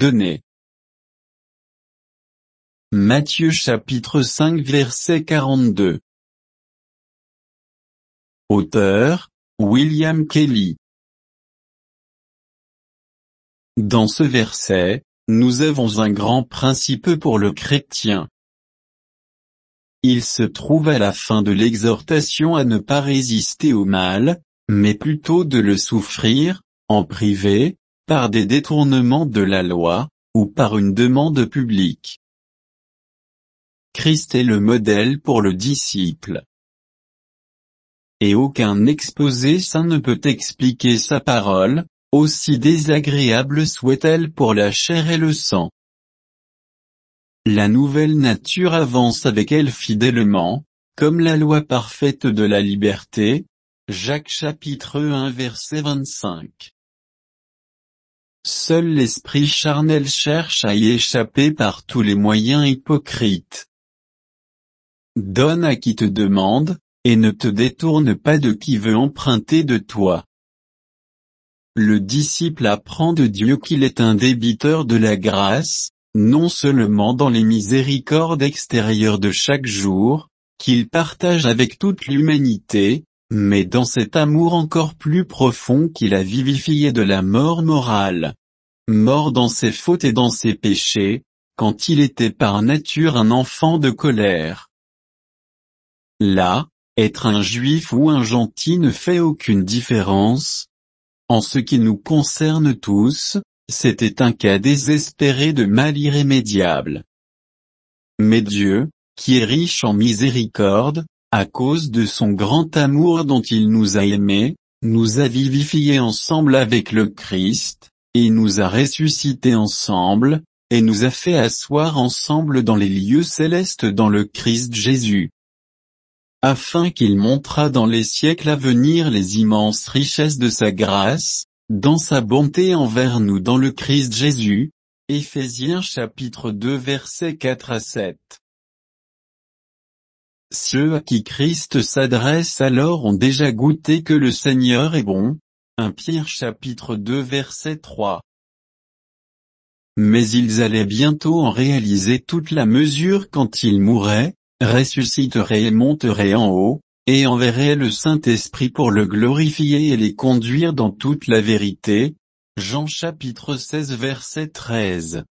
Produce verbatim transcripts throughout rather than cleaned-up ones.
donné. Matthieu chapitre cinq verset quarante-deux. Auteur, William Kelly. Dans ce verset, nous avons un grand principe pour le chrétien. Il se trouve à la fin de l'exhortation à ne pas résister au mal, mais plutôt de le souffrir, en privé, par des détournements de la loi, ou par une demande publique. Christ est le modèle pour le disciple. Et aucun exposé saint ne peut expliquer sa parole, aussi désagréable soit-elle pour la chair et le sang. La nouvelle nature avance avec elle fidèlement, comme la loi parfaite de la liberté, Jacques chapitre un verset vingt-cinq. Seul l'esprit charnel cherche à y échapper par tous les moyens hypocrites. Donne à qui te demande, et ne te détourne pas de qui veut emprunter de toi. Le disciple apprend de Dieu qu'il est un débiteur de la grâce, non seulement dans les miséricordes extérieures de chaque jour, qu'il partage avec toute l'humanité, mais dans cet amour encore plus profond qu'il a vivifié de la mort morale. Mort dans ses fautes et dans ses péchés, quand il était par nature un enfant de colère. Là, être un juif ou un gentil ne fait aucune différence. En ce qui nous concerne tous, c'était un cas désespéré de mal irrémédiable. Mais Dieu, qui est riche en miséricorde, à cause de son grand amour dont il nous a aimés, nous a vivifiés ensemble avec le Christ, et nous a ressuscités ensemble, et nous a fait asseoir ensemble dans les lieux célestes dans le Christ Jésus. Afin qu'il montrât dans les siècles à venir les immenses richesses de sa grâce, dans sa bonté envers nous dans le Christ Jésus. Éphésiens chapitre deux versets quatre à sept. Ceux à qui Christ s'adresse alors ont déjà goûté que le Seigneur est bon. premier Pierre chapitre deux verset trois. Mais ils allaient bientôt en réaliser toute la mesure quand ils mourraient, ressusciteraient et monteraient en haut, et enverraient le Saint-Esprit pour le glorifier et les conduire dans toute la vérité. Jean chapitre seize verset treize.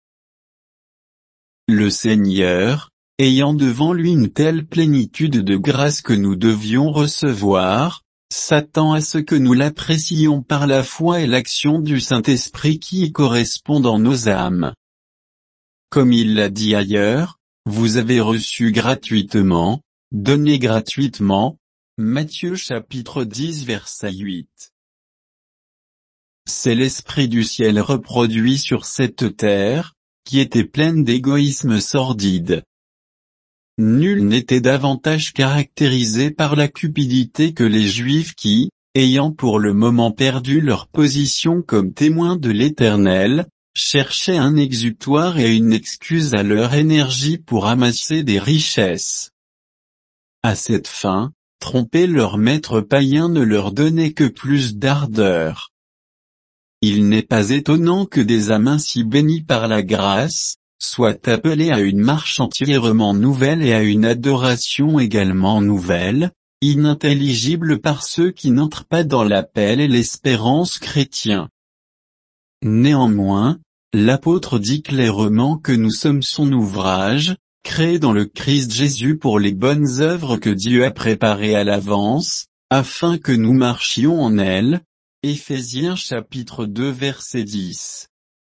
Le Seigneur, ayant devant lui une telle plénitude de grâce que nous devions recevoir, s'attend à ce que nous l'apprécions par la foi et l'action du Saint-Esprit qui y correspond dans nos âmes. Comme il l'a dit ailleurs, vous avez reçu gratuitement, donnez gratuitement. Matthieu chapitre dix verset huit. C'est l'Esprit du ciel reproduit sur cette terre, qui était pleine d'égoïsme sordide. Nul n'était davantage caractérisé par la cupidité que les Juifs qui, ayant pour le moment perdu leur position comme témoins de l'Éternel, cherchaient un exutoire et une excuse à leur énergie pour amasser des richesses. À cette fin, tromper leur maître païen ne leur donnait que plus d'ardeur. Il n'est pas étonnant que des âmes ainsi bénies par la grâce, soient appelées à une marche entièrement nouvelle et à une adoration également nouvelle, inintelligible par ceux qui n'entrent pas dans l'appel et l'espérance chrétien. Néanmoins, l'apôtre dit clairement que nous sommes son ouvrage, créé dans le Christ Jésus pour les bonnes œuvres que Dieu a préparées à l'avance, afin que nous marchions en elles. Éphésiens chapitre deux verset dix.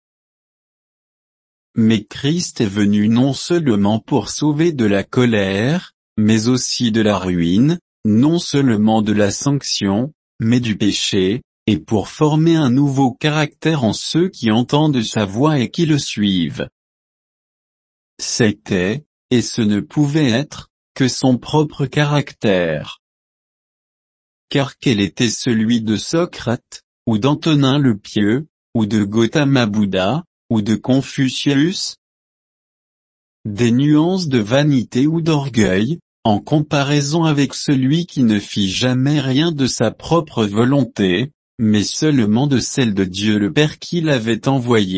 Mais Christ est venu non seulement pour sauver de la colère, mais aussi de la ruine, non seulement de la sanction, mais du péché, et pour former un nouveau caractère en ceux qui entendent sa voix et qui le suivent. C'était, et ce ne pouvait être, que son propre caractère. Car quel était celui de Socrate, ou d'Antonin le Pieux, ou de Gautama Bouddha, ou de Confucius? Des nuances de vanité ou d'orgueil, en comparaison avec celui qui ne fit jamais rien de sa propre volonté, mais seulement de celle de Dieu le Père qui l'avait envoyé.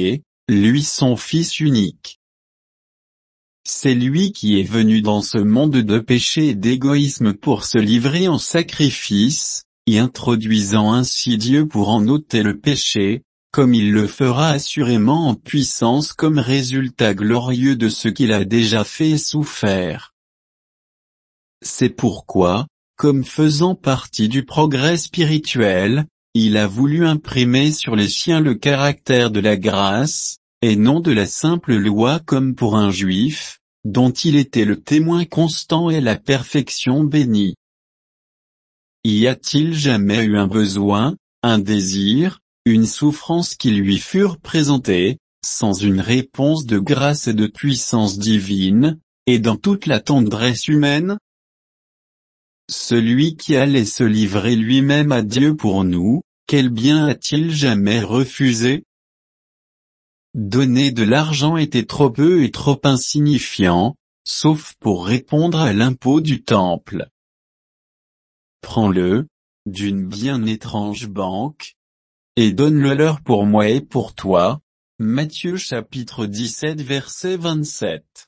lui son Fils unique. C'est lui qui est venu dans ce monde de péché et d'égoïsme pour se livrer en sacrifice, y introduisant ainsi Dieu pour en ôter le péché, comme il le fera assurément en puissance comme résultat glorieux de ce qu'il a déjà fait et souffert. C'est pourquoi, comme faisant partie du progrès spirituel, il a voulu imprimer sur les siens le caractère de la grâce, et non de la simple loi comme pour un juif, dont il était le témoin constant et la perfection bénie. Y a-t-il jamais eu un besoin, un désir, une souffrance qui lui furent présentés, sans une réponse de grâce et de puissance divine, et dans toute la tendresse humaine? Celui qui allait se livrer lui-même à Dieu pour nous, quel bien a-t-il jamais refusé? Donner de l'argent était trop peu et trop insignifiant, sauf pour répondre à l'impôt du temple. Prends-le, d'une bien étrange banque, et donne-le leur pour moi et pour toi. Matthieu chapitre dix-sept verset vingt-sept.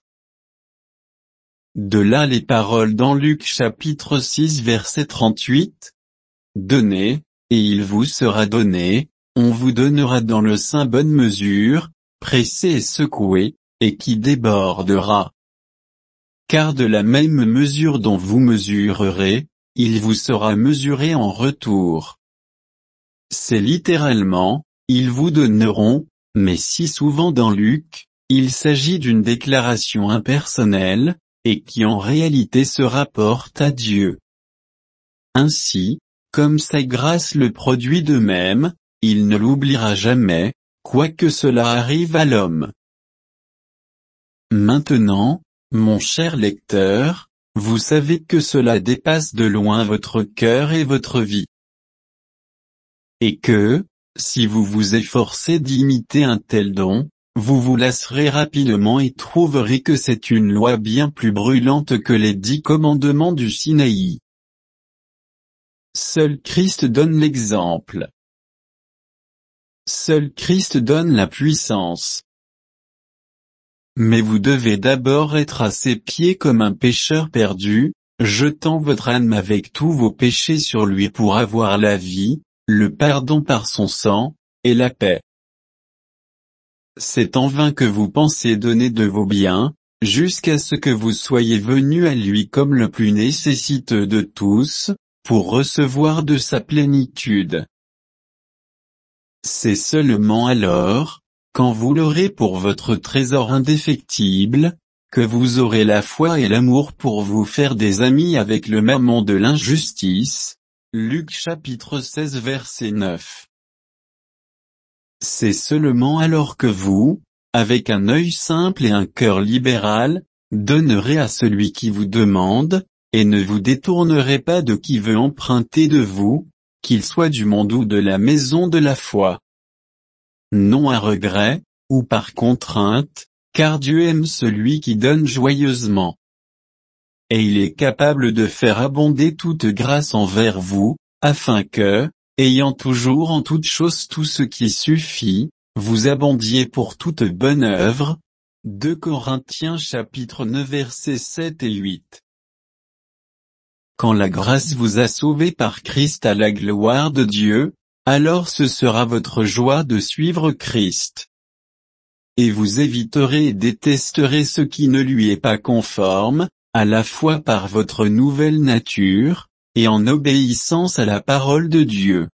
De là les paroles dans Luc chapitre six verset trente-huit. Donnez, et il vous sera donné, on vous donnera dans le sein bonne mesure, pressée et secouée, et qui débordera. Car de la même mesure dont vous mesurerez, il vous sera mesuré en retour. C'est littéralement, ils vous donneront, mais si souvent dans Luc, il s'agit d'une déclaration impersonnelle, et qui en réalité se rapporte à Dieu. Ainsi, comme sa grâce le produit de même, il ne l'oubliera jamais, quoi que cela arrive à l'homme. Maintenant, mon cher lecteur, vous savez que cela dépasse de loin votre cœur et votre vie. Et que, si vous vous efforcez d'imiter un tel don, vous vous lasserez rapidement et trouverez que c'est une loi bien plus brûlante que les dix commandements du Sinaï. Seul Christ donne l'exemple. Seul Christ donne la puissance. Mais vous devez d'abord être à ses pieds comme un pécheur perdu, jetant votre âme avec tous vos péchés sur lui pour avoir la vie, le pardon par son sang, et la paix. C'est en vain que vous pensez donner de vos biens, jusqu'à ce que vous soyez venus à lui comme le plus nécessiteux de tous, pour recevoir de sa plénitude. C'est seulement alors, quand vous l'aurez pour votre trésor indéfectible, que vous aurez la foi et l'amour pour vous faire des amis avec le mammon de l'injustice. Luc chapitre seize verset neuf. C'est seulement alors que vous, avec un œil simple et un cœur libéral, donnerez à celui qui vous demande, et ne vous détournerez pas de qui veut emprunter de vous, qu'il soit du monde ou de la maison de la foi. Non à regret, ou par contrainte, car Dieu aime celui qui donne joyeusement. Et il est capable de faire abonder toute grâce envers vous, afin que, ayant toujours en toute chose tout ce qui suffit, vous abondiez pour toute bonne œuvre. deux Corinthiens chapitre neuf versets sept et huit. Quand la grâce vous a sauvé par Christ à la gloire de Dieu, alors ce sera votre joie de suivre Christ. Et vous éviterez et détesterez ce qui ne lui est pas conforme, à la fois par votre nouvelle nature, et en obéissance à la parole de Dieu.